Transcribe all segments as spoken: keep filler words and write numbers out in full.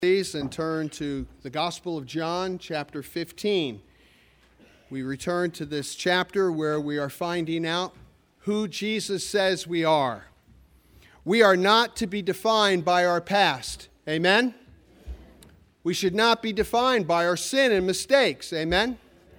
Please and turn to the Gospel of John, chapter fifteen. We return to this chapter where we are finding out who Jesus says we are. We are not to be defined by our past. Amen? We should not be defined by our sin and mistakes. Amen?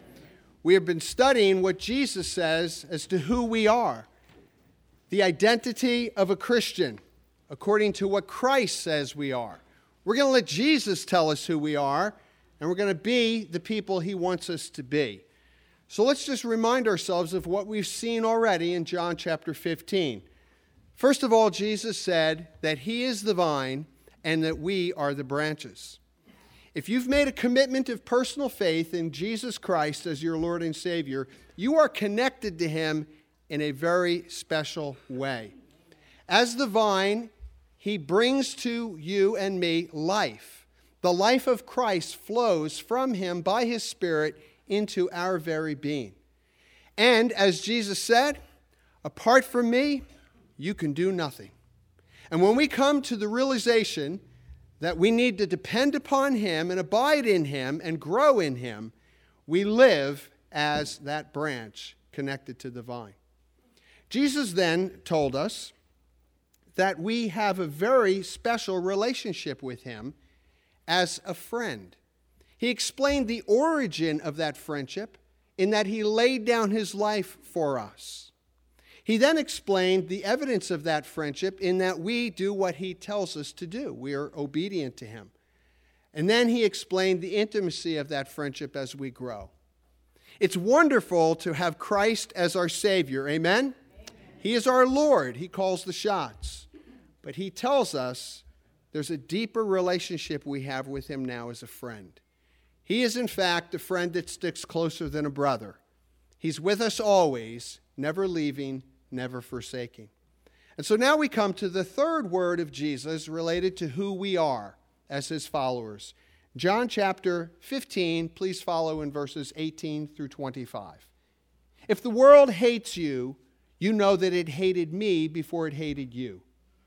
We have been studying what Jesus says as to who we are. The identity of a Christian, according to what Christ says we are. We're going to let Jesus tell us who we are, and we're going to be the people he wants us to be. So let's just remind ourselves of what we've seen already in John chapter fifteen. First of all, Jesus said that he is the vine and that we are the branches. If you've made a commitment of personal faith in Jesus Christ as your Lord and Savior, you are connected to him in a very special way. As the vine, he brings to you and me life. The life of Christ flows from him by his Spirit into our very being. And as Jesus said, apart from me, you can do nothing. And when we come to the realization that we need to depend upon him and abide in him and grow in him, we live as that branch connected to the vine. Jesus then told us that we have a very special relationship with him as a friend. He explained the origin of that friendship in that he laid down his life for us. He then explained the evidence of that friendship in that we do what he tells us to do. We are obedient to him. And then he explained the intimacy of that friendship as we grow. It's wonderful to have Christ as our Savior. Amen? He is our Lord. He calls the shots. But he tells us there's a deeper relationship we have with him now as a friend. He is, in fact, a friend that sticks closer than a brother. He's with us always, never leaving, never forsaking. And so now we come to the third word of Jesus related to who we are as his followers. John chapter fifteen, please follow in verses eighteen through twenty-five. If the world hates you, you know that it hated me before it hated you.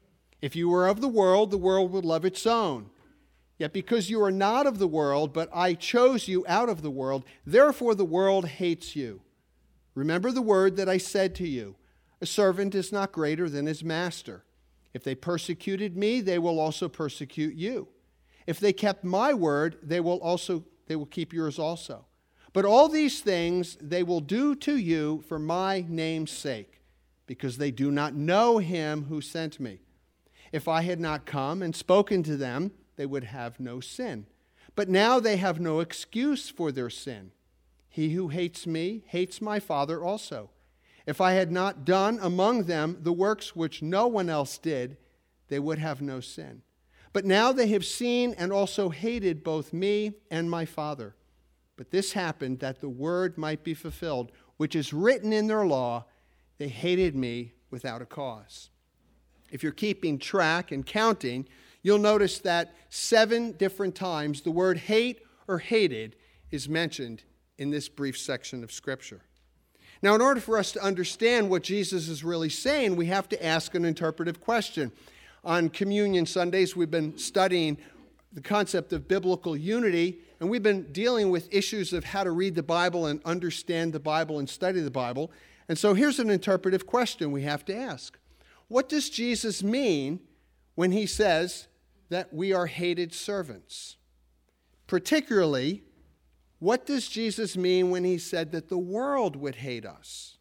If you were of the world, the world would love its own. Yet because you are not of the world, but I chose you out of the world, therefore the world hates you. Remember the word that I said to you, a servant is not greater than his master. If they persecuted me, they will also persecute you. If they kept my word, they will also they will keep yours also. But all these things they will do to you for my name's sake, because they do not know him who sent me. If I had not come and spoken to them, they would have no sin. But now they have no excuse for their sin. He who hates me hates my Father also. If I had not done among them the works which no one else did, they would have no sin. But now they have seen and also hated both me and my Father. But this happened that the word might be fulfilled, which is written in their law, they hated me without a cause. If you're keeping track and counting, you'll notice that seven different times the word hate or hated is mentioned in this brief section of Scripture. Now, in order for us to understand what Jesus is really saying, we have to ask an interpretive question. On Communion Sundays, we've been studying the concept of biblical unity, and we've been dealing with issues of how to read the Bible and understand the Bible and study the Bible. And so here's an interpretive question we have to ask. What does Jesus mean when he says that we are hated servants? Particularly, what does Jesus mean when he said that the world would hate us?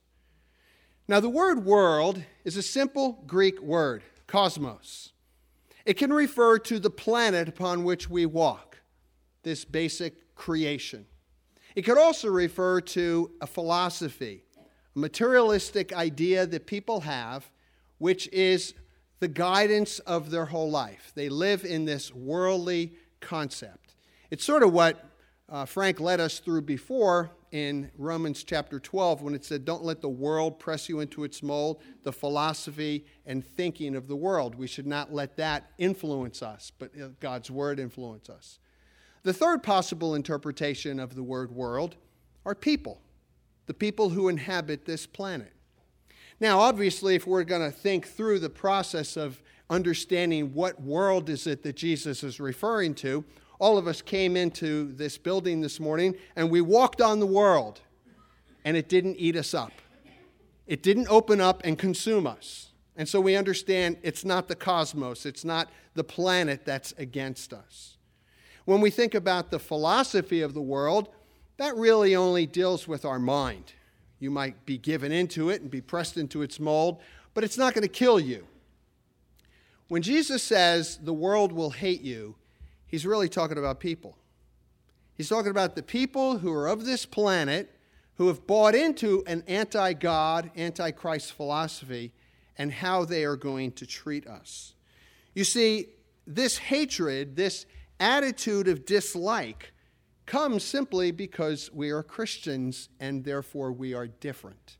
Now, the word world is a simple Greek word, cosmos. It can refer to the planet upon which we walk, this basic creation. It could also refer to a philosophy, a materialistic idea that people have, which is the guidance of their whole life. They live in this worldly concept. It's sort of what uh, Frank led us through before in Romans chapter twelve when it said, don't let the world press you into its mold, the philosophy and thinking of the world. We should not let that influence us, but God's word influence us. The third possible interpretation of the word world are people, the people who inhabit this planet. Now, obviously, if we're going to think through the process of understanding what world is it that Jesus is referring to, all of us came into this building this morning and we walked on the world, and it didn't eat us up. It didn't open up and consume us. And so we understand it's not the cosmos, it's not the planet that's against us. When we think about the philosophy of the world, that really only deals with our mind. You might be given into it and be pressed into its mold, but it's not going to kill you. When Jesus says the world will hate you, he's really talking about people. He's talking about the people who are of this planet, who have bought into an anti-God, anti-Christ philosophy, and how they are going to treat us. You see, this hatred, this attitude of dislike, comes simply because we are Christians and therefore we are different.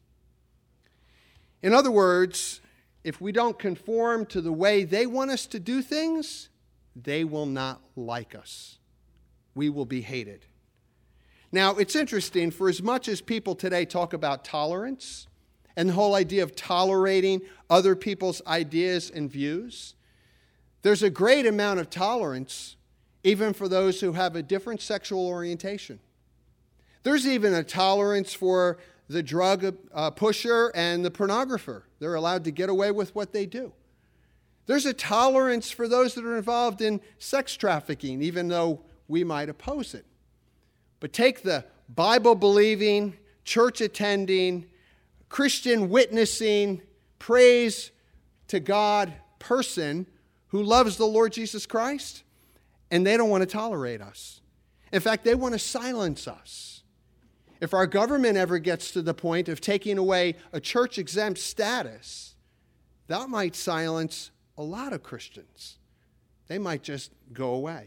In other words, if we don't conform to the way they want us to do things, they will not like us. We will be hated. Now, it's interesting, for as much as people today talk about tolerance and the whole idea of tolerating other people's ideas and views, there's a great amount of tolerance even for those who have a different sexual orientation. There's even a tolerance for the drug uh, pusher and the pornographer. They're allowed to get away with what they do. There's a tolerance for those that are involved in sex trafficking, even though we might oppose it. But take the Bible-believing, church-attending, Christian witnessing, praise to God person who loves the Lord Jesus Christ, and they don't want to tolerate us. In fact, they want to silence us. If our government ever gets to the point of taking away a church-exempt status, that might silence a lot of Christians. They might just go away.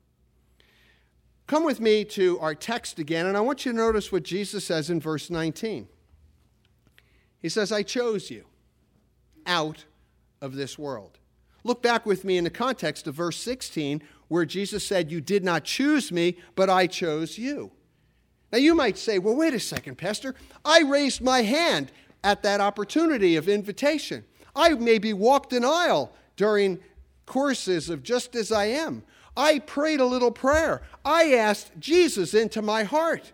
Come with me to our text again, and I want you to notice what Jesus says in verse nineteen. He says, I chose you out of this world. Look back with me in the context of verse sixteen, where Jesus said, you did not choose me, but I chose you. Now you might say, well, wait a second, Pastor. I raised my hand at that opportunity of invitation. I maybe walked an aisle during courses of Just As I Am. I prayed a little prayer. I asked Jesus into my heart.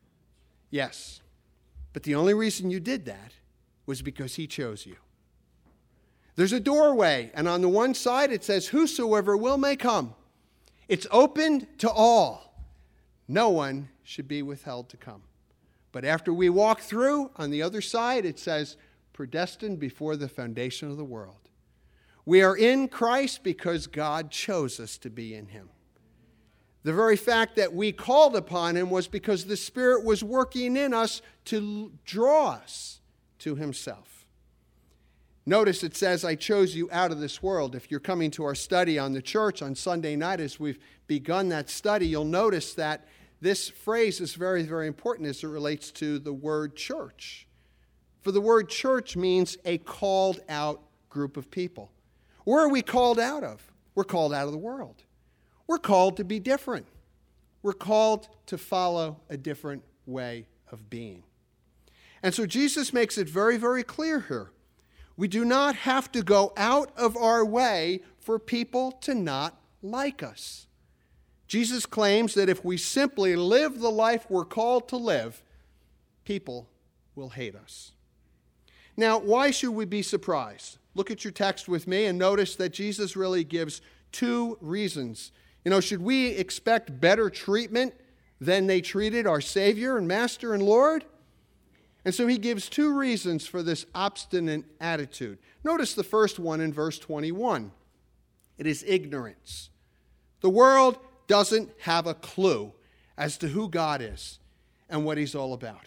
Yes, but the only reason you did that was because he chose you. There's a doorway, and on the one side it says, whosoever will may come. It's open to all. No one should be withheld to come. But after we walk through, on the other side it says, predestined before the foundation of the world. We are in Christ because God chose us to be in him. The very fact that we called upon him was because the Spirit was working in us to draw us to himself. Notice it says, I chose you out of this world. If you're coming to our study on the church on Sunday night as we've begun that study, you'll notice that this phrase is very, very important as it relates to the word church. For the word church means a called out group of people. Where are we called out of? We're called out of the world. We're called to be different. We're called to follow a different way of being. And so Jesus makes it very, very clear here. We do not have to go out of our way for people to not like us. Jesus claims that if we simply live the life we're called to live, people will hate us. Now, why should we be surprised? Look at your text with me and notice that Jesus really gives two reasons. You know, should we expect better treatment than they treated our Savior and Master and Lord? And so he gives two reasons for this obstinate attitude. Notice the first one in verse twenty-one. It is ignorance. The world doesn't have a clue as to who God is and what he's all about.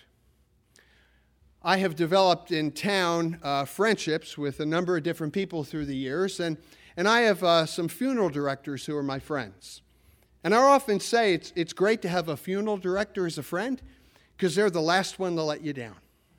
I have developed in town uh, friendships with a number of different people through the years, and, and I have uh, some funeral directors who are my friends. And I often say it's, it's great to have a funeral director as a friend because they're the last one to let you down.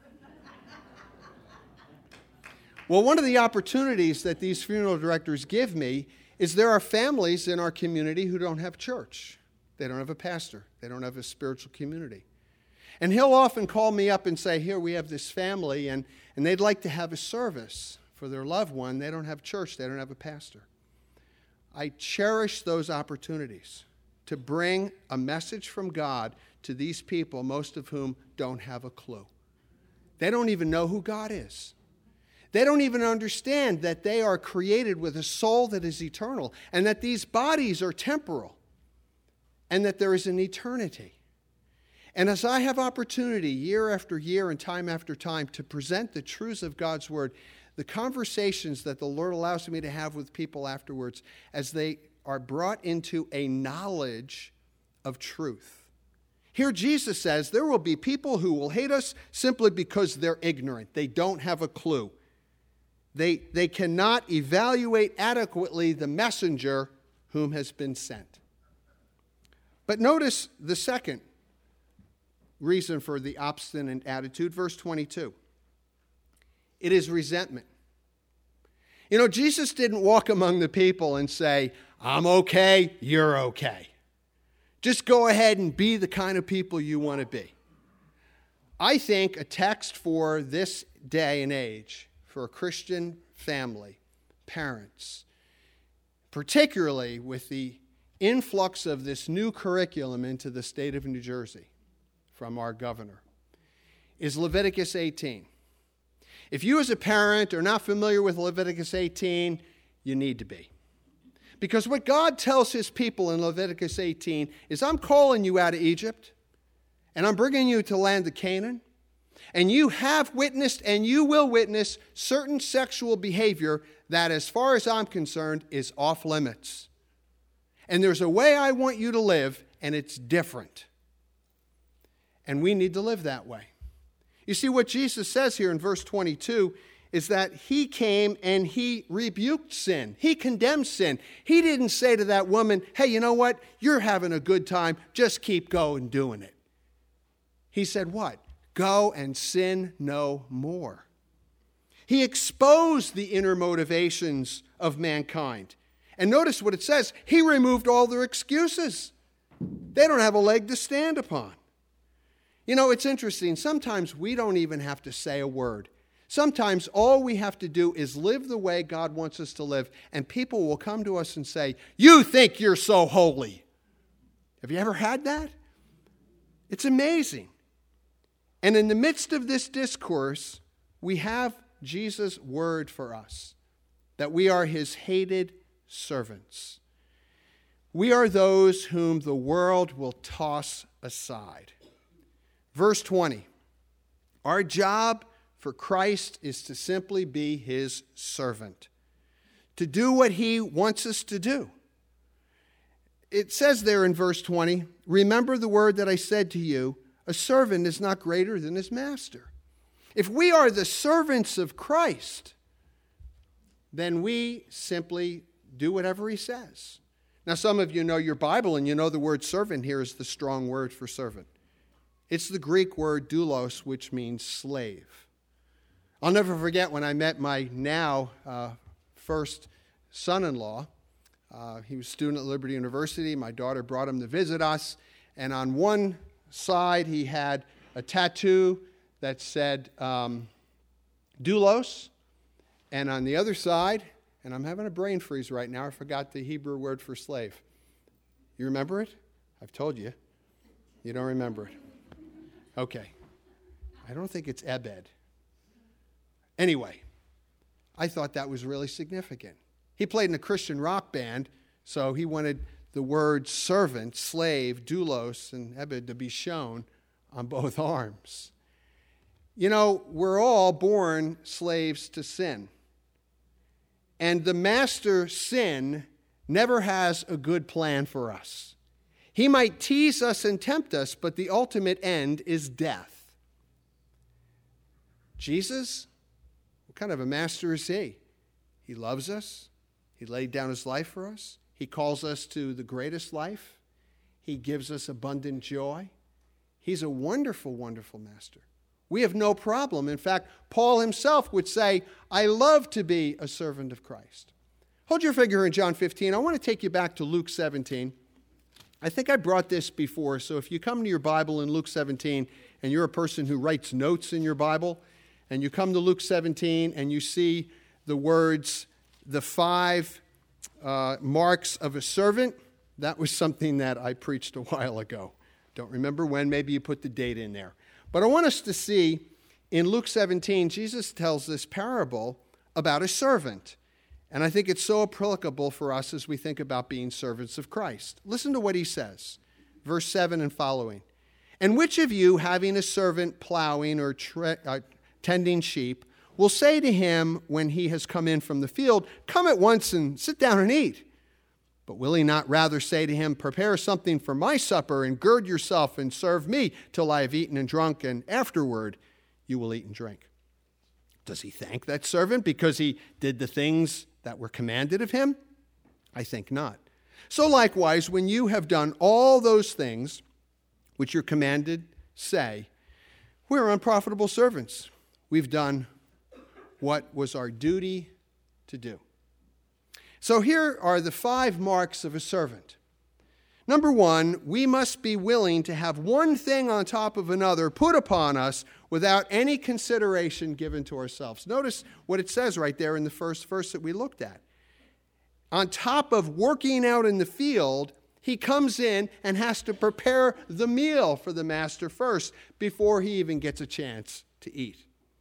Well, one of the opportunities that these funeral directors give me is there are families in our community who don't have church. They don't have a pastor. They don't have a spiritual community. And he'll often call me up and say, here, we have this family, and, and they'd like to have a service for their loved one, they don't have church, they don't have a pastor. I cherish those opportunities to bring a message from God to these people, most of whom don't have a clue. They don't even know who God is. They don't even understand that they are created with a soul that is eternal, and that these bodies are temporal, and that there is an eternity. And as I have opportunity year after year and time after time to present the truths of God's word, the conversations that the Lord allows me to have with people afterwards, as they are brought into a knowledge of truth. Here Jesus says there will be people who will hate us simply because they're ignorant. They don't have a clue. They, they cannot evaluate adequately the messenger whom has been sent. But notice the second reason for the obstinate attitude, verse twenty-two. It is resentment. You know, Jesus didn't walk among the people and say, I'm okay, you're okay. Just go ahead and be the kind of people you want to be. I think a text for this day and age, for a Christian family, parents, particularly with the influx of this new curriculum into the state of New Jersey from our governor, is Leviticus eighteen. If you as a parent are not familiar with Leviticus eighteen, you need to be. Because what God tells his people in Leviticus eighteen is, I'm calling you out of Egypt, and I'm bringing you to the land of Canaan, and you have witnessed and you will witness certain sexual behavior that, as far as I'm concerned, is off limits. And there's a way I want you to live, and it's different. And we need to live that way. You see, what Jesus says here in verse twenty-two is that he came and he rebuked sin. He condemned sin. He didn't say to that woman, hey, you know what? You're having a good time. Just keep going doing it. He said what? Go and sin no more. He exposed the inner motivations of mankind. And notice what it says. He removed all their excuses. They don't have a leg to stand upon. You know, it's interesting. Sometimes we don't even have to say a word. Sometimes all we have to do is live the way God wants us to live, and people will come to us and say, you think you're so holy. Have you ever had that? It's amazing. And in the midst of this discourse, we have Jesus' word for us, that we are his hated servants. We are those whom the world will toss aside. Verse twenty, our job for Christ is to simply be his servant, to do what he wants us to do. It says there in verse twenty, remember the word that I said to you, a servant is not greater than his master. If we are the servants of Christ, then we simply do whatever he says. Now, some of you know your Bible, and you know the word servant here is the strong word for servant. It's the Greek word doulos, which means slave. I'll never forget when I met my now uh, first son-in-law. Uh, he was a student at Liberty University. My daughter brought him to visit us. And on one side, he had a tattoo that said um, doulos. And on the other side, and I'm having a brain freeze right now, I forgot the Hebrew word for slave. You remember it? I've told you. You don't remember it. Okay. I don't think it's Ebed. Anyway, I thought that was really significant. He played in a Christian rock band, so he wanted the word servant, slave, doulos, and Ebed to be shown on both arms. You know, we're all born slaves to sin. And the master sin never has a good plan for us. He might tease us and tempt us, but the ultimate end is death. Jesus, what kind of a master is he? He loves us. He laid down his life for us. He calls us to the greatest life. He gives us abundant joy. He's a wonderful, wonderful master. We have no problem. In fact, Paul himself would say, I love to be a servant of Christ. Hold your finger in John fifteen. I want to take you back to Luke seventeen. I think I brought this before, so if you come to your Bible in Luke seventeen, and you're a person who writes notes in your Bible, and you come to Luke seventeen and you see the words, the five uh, marks of a servant. That was something that I preached a while ago. Don't remember when. Maybe you put the date in there. But I want us to see in Luke seventeen, Jesus tells this parable about a servant. And I think it's so applicable for us as we think about being servants of Christ. Listen to what he says, verse seven and following. And which of you, having a servant plowing or tre- uh, tending sheep, will say to him when he has come in from the field, come at once and sit down and eat? But will he not rather say to him, prepare something for my supper and gird yourself and serve me till I have eaten and drunk, and afterward you will eat and drink? Does he thank that servant because he did the things that were commanded of him? I think not. So likewise, when you have done all those things which you're commanded, say, we're unprofitable servants. We've done what was our duty to do. So here are the five marks of a servant. Number one, we must be willing to have one thing on top of another put upon us without any consideration given to ourselves. Notice what it says right there in the first verse that we looked at. On top of working out in the field, he comes in and has to prepare the meal for the master first before he even gets a chance to eat.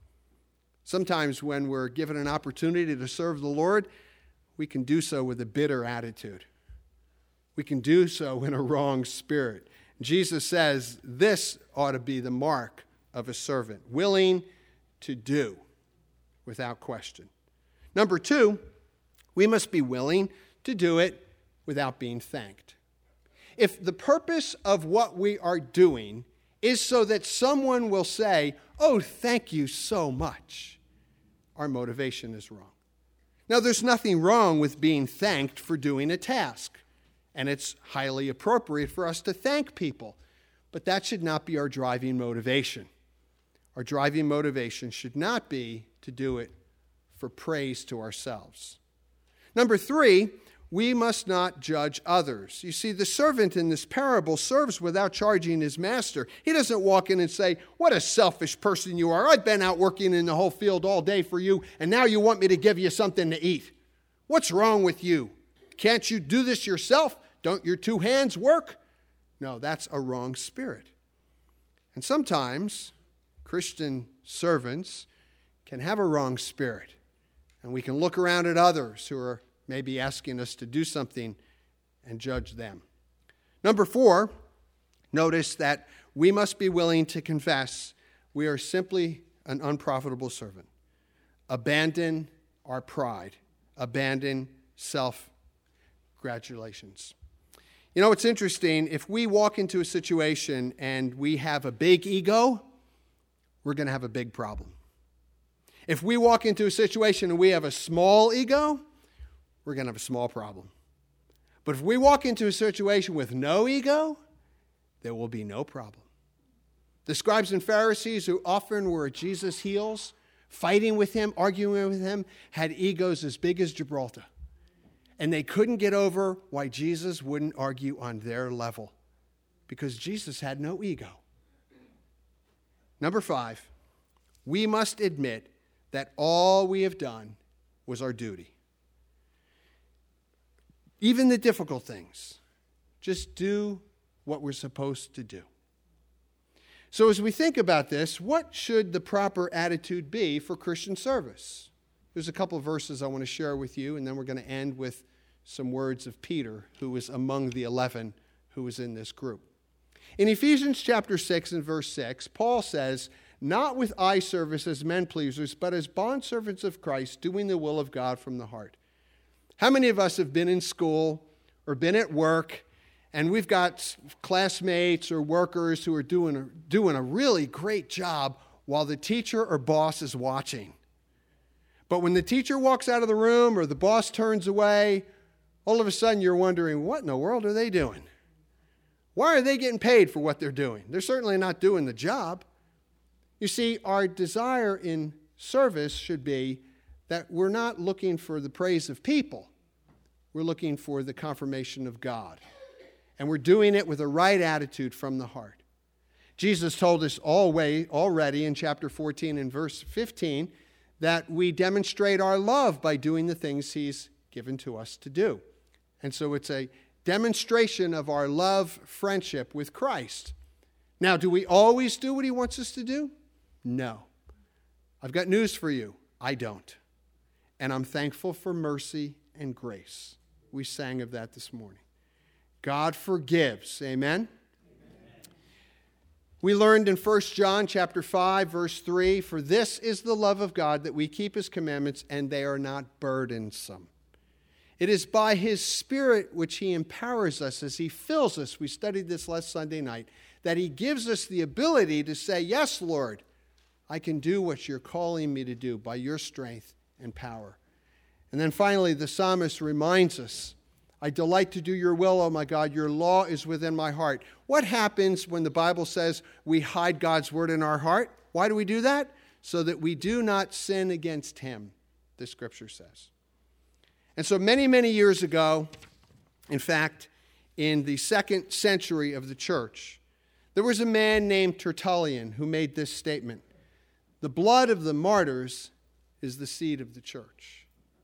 Sometimes when we're given an opportunity to serve the Lord, we can do so with a bitter attitude. We can do so in a wrong spirit. Jesus says this ought to be the mark of a servant, willing to do without question. Number two, we must be willing to do it without being thanked. If the purpose of what we are doing is so that someone will say, oh, thank you so much, our motivation is wrong. Now, there's nothing wrong with being thanked for doing a task, and it's highly appropriate for us to thank people, but that should not be our driving motivation. Our driving motivation should not be to do it for praise to ourselves. Number three, we must not judge others. You see, the servant in this parable serves without charging his master. He doesn't walk in and say, what a selfish person you are. I've been out working in the whole field all day for you, and now you want me to give you something to eat. What's wrong with you? Can't you do this yourself? Don't your two hands work? No, that's a wrong spirit. And sometimes Christian servants can have a wrong spirit, and we can look around at others who are maybe asking us to do something and judge them. Number four, notice that we must be willing to confess we are simply an unprofitable servant. Abandon our pride. Abandon self-gratulations. You know, it's interesting. If we walk into a situation and we have a big ego, we're going to have a big problem. If we walk into a situation and we have a small ego, we're going to have a small problem. But if we walk into a situation with no ego, there will be no problem. The scribes and Pharisees who often were at Jesus' heels, fighting with him, arguing with him, had egos as big as Gibraltar. And they couldn't get over why Jesus wouldn't argue on their level, because Jesus had no ego. Number five, we must admit that all we have done was our duty. Even the difficult things, just do what we're supposed to do. So as we think about this, what should the proper attitude be for Christian service? There's a couple of verses I want to share with you, and then we're going to end with some words of Peter, who was among the eleven who was in this group. In Ephesians chapter six and verse six, Paul says, not with eye service as men pleasers, but as bondservants of Christ, doing the will of God from the heart. How many of us have been in school or been at work, and we've got classmates or workers who are doing a, doing a really great job while the teacher or boss is watching? But when the teacher walks out of the room or the boss turns away, all of a sudden you're wondering, what in the world are they doing? Why are they getting paid for what they're doing? They're certainly not doing the job. You see, our desire in service should be that we're not looking for the praise of people. We're looking for the confirmation of God. And we're doing it with a right attitude from the heart. Jesus told us already in chapter fourteen and verse fifteen that we demonstrate our love by doing the things he's given to us to do. And so it's a demonstration of our love, friendship with Christ. Now, do we always do what he wants us to do? No. I've got news for you. I don't. And I'm thankful for mercy and grace. We sang of that this morning. God forgives. Amen? Amen. We learned in First John chapter five, verse three, for this is the love of God, that we keep his commandments, and they are not burdensome. It is by his Spirit which he empowers us as he fills us. We studied this last Sunday night, that he gives us the ability to say, yes, Lord, I can do what you're calling me to do by your strength and power. And then finally, the psalmist reminds us, I delight to do your will, O my God. Your law is within my heart. What happens when the Bible says we hide God's word in our heart? Why do we do that? So that we do not sin against him, the scripture says. And so many, many years ago, in fact, in the second century of the church, there was a man named Tertullian who made this statement: the blood of the martyrs is the seed of the church.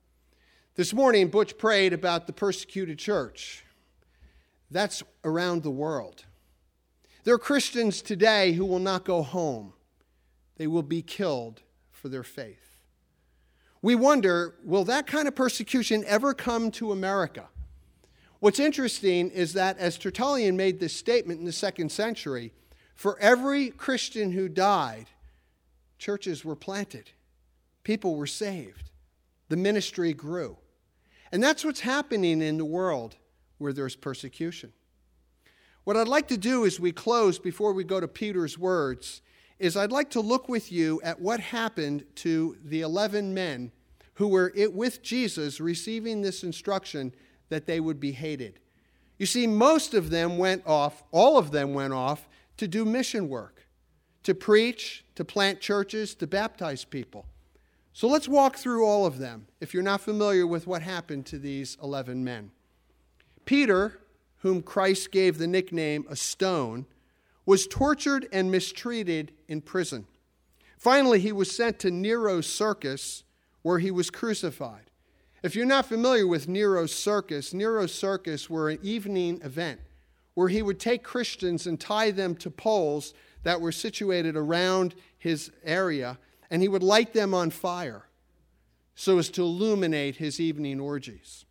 This morning, Butch prayed about the persecuted church. That's around the world. There are Christians today who will not go home. They will be killed for their faith. We wonder, will that kind of persecution ever come to America? What's interesting is that as Tertullian made this statement in the second century, for every Christian who died, churches were planted. People were saved. The ministry grew. And that's what's happening in the world where there's persecution. What I'd like to do as we close, before we go to Peter's words, is I'd like to look with you at what happened to the eleven men who were with Jesus receiving this instruction that they would be hated. You see, most of them went off, all of them went off to do mission work, to preach, to plant churches, to baptize people. So let's walk through all of them, if you're not familiar with what happened to these eleven men. Peter, whom Christ gave the nickname a stone, was tortured and mistreated in prison. Finally, he was sent to Nero's circus, where he was crucified. If you're not familiar with Nero's circus, Nero's circus were an evening event where he would take Christians and tie them to poles that were situated around his area, and he would light them on fire so as to illuminate his evening orgies.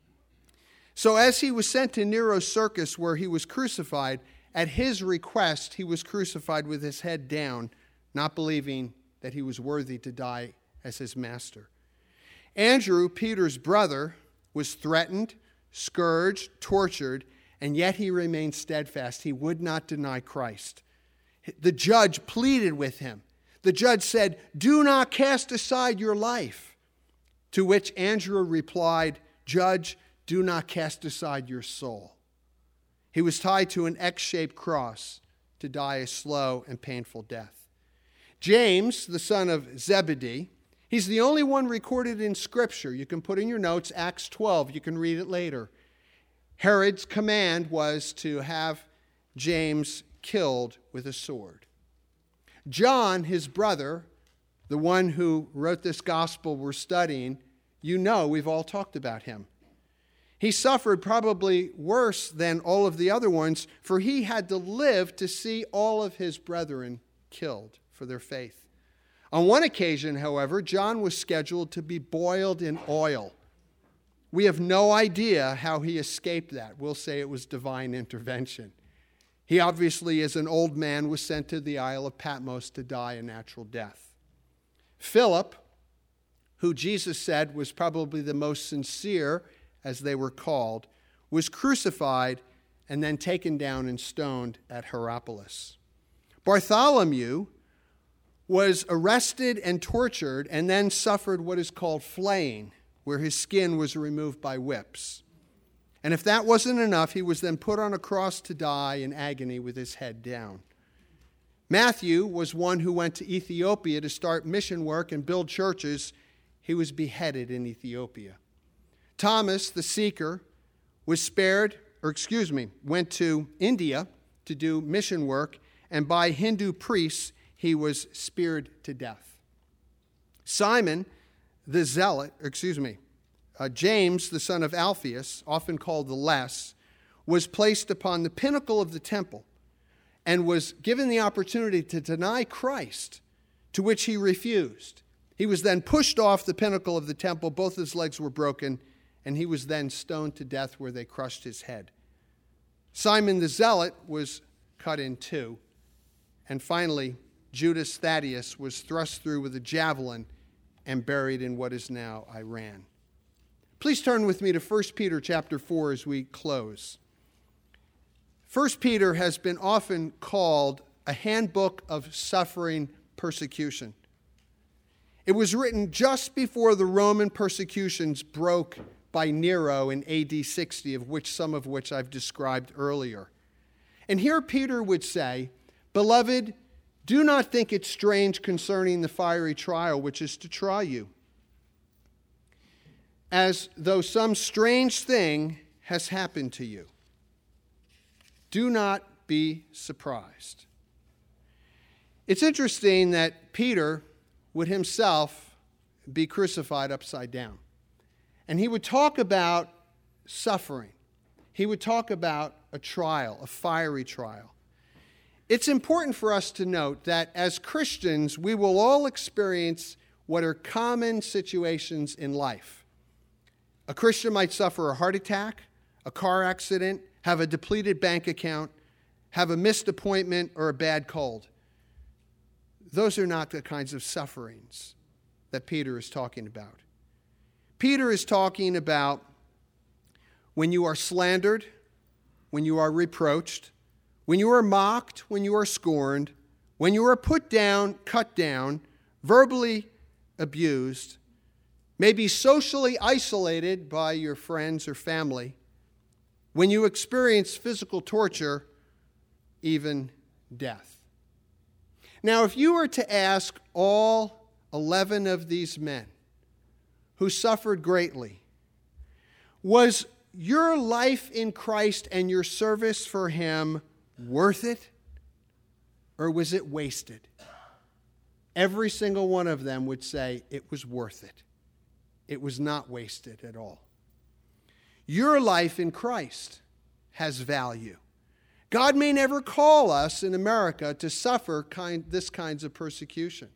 So as he was sent to Nero's circus where he was crucified, at his request, he was crucified with his head down, not believing that he was worthy to die as his master. Andrew, Peter's brother, was threatened, scourged, tortured, and yet he remained steadfast. He would not deny Christ. The judge pleaded with him. The judge said, "Do not cast aside your life." To which Andrew replied, "Judge, do not cast aside your soul." He was tied to an X-shaped cross to die a slow and painful death. James, the son of Zebedee, he's the only one recorded in Scripture. You can put in your notes Acts twelve. You can read it later. Herod's command was to have James killed with a sword. John, his brother, the one who wrote this gospel we're studying, you know, we've all talked about him. He suffered probably worse than all of the other ones, for he had to live to see all of his brethren killed for their faith. On one occasion, however, John was scheduled to be boiled in oil. We have no idea how he escaped that. We'll say it was divine intervention. He obviously, as an old man, was sent to the Isle of Patmos to die a natural death. Philip, who Jesus said was probably the most sincere, as they were called, was crucified and then taken down and stoned at Hierapolis. Bartholomew was arrested and tortured and then suffered what is called flaying, where his skin was removed by whips. And if that wasn't enough, he was then put on a cross to die in agony with his head down. Matthew was one who went to Ethiopia to start mission work and build churches. He was beheaded in Ethiopia. Thomas, the seeker, was spared, or excuse me, went to India to do mission work, and by Hindu priests, he was speared to death. Simon the Zealot, excuse me, uh, James, the son of Alphaeus, often called the Less, was placed upon the pinnacle of the temple and was given the opportunity to deny Christ, to which he refused. He was then pushed off the pinnacle of the temple. Both his legs were broken, and he was then stoned to death where they crushed his head. Simon the Zealot was cut in two. And finally, Judas Thaddeus was thrust through with a javelin and buried in what is now Iran. Please turn with me to First Peter chapter four as we close. First Peter has been often called a handbook of suffering persecution. It was written just before the Roman persecutions broke by Nero in A D sixty, of which some of which I've described earlier. And here Peter would say, "Beloved, do not think it strange concerning the fiery trial which is to try you, as though some strange thing has happened to you. Do not be surprised." It's interesting that Peter would himself be crucified upside down. And he would talk about suffering. He would talk about a trial, a fiery trial. It's important for us to note that as Christians, we will all experience what are common situations in life. A Christian might suffer a heart attack, a car accident, have a depleted bank account, have a missed appointment, or a bad cold. Those are not the kinds of sufferings that Peter is talking about. Peter is talking about when you are slandered, when you are reproached, when you are mocked, when you are scorned, when you are put down, cut down, verbally abused, maybe socially isolated by your friends or family, when you experience physical torture, even death. Now, if you were to ask all eleven of these men who suffered greatly, was your life in Christ and your service for him worth it, or was it wasted? Every single one of them would say it was worth it. It was not wasted at all. Your life in Christ has value. God may never call us in America to suffer kind, this kinds of persecution.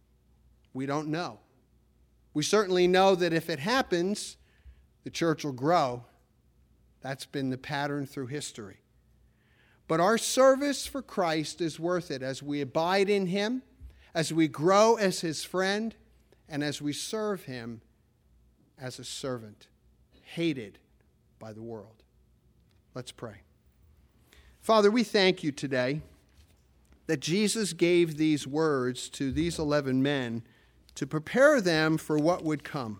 We don't know. We certainly know that if it happens, the church will grow. That's been the pattern through history. But our service for Christ is worth it as we abide in him, as we grow as his friend, and as we serve him as a servant, hated by the world. Let's pray. Father, we thank you today that Jesus gave these words to these eleven men to prepare them for what would come.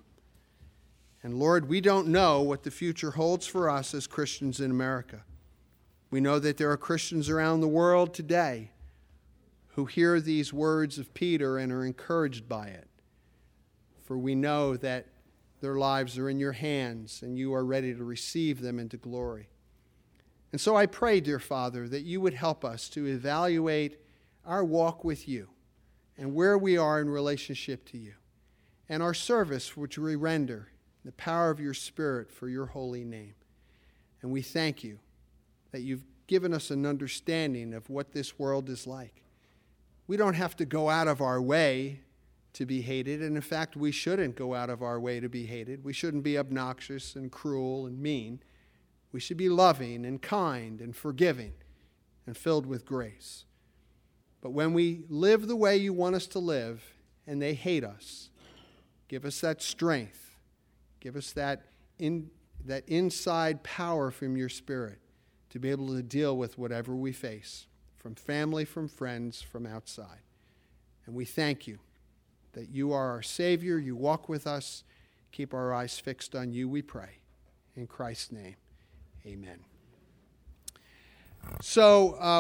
And Lord, we don't know what the future holds for us as Christians in America. We know that there are Christians around the world today who hear these words of Peter and are encouraged by it. For we know that their lives are in your hands and you are ready to receive them into glory. And so I pray, dear Father, that you would help us to evaluate our walk with you and where we are in relationship to you, and our service which we render in the power of your Spirit for your holy name. And we thank you that you've given us an understanding of what this world is like. We don't have to go out of our way to be hated, and in fact, we shouldn't go out of our way to be hated. We shouldn't be obnoxious and cruel and mean. We should be loving and kind and forgiving and filled with grace. But when we live the way you want us to live and they hate us, give us that strength. Give us that, in, that inside power from your Spirit to be able to deal with whatever we face, from family, from friends, from outside. And we thank you that you are our Savior. You walk with us. Keep our eyes fixed on you, we pray. In Christ's name, amen. So, uh,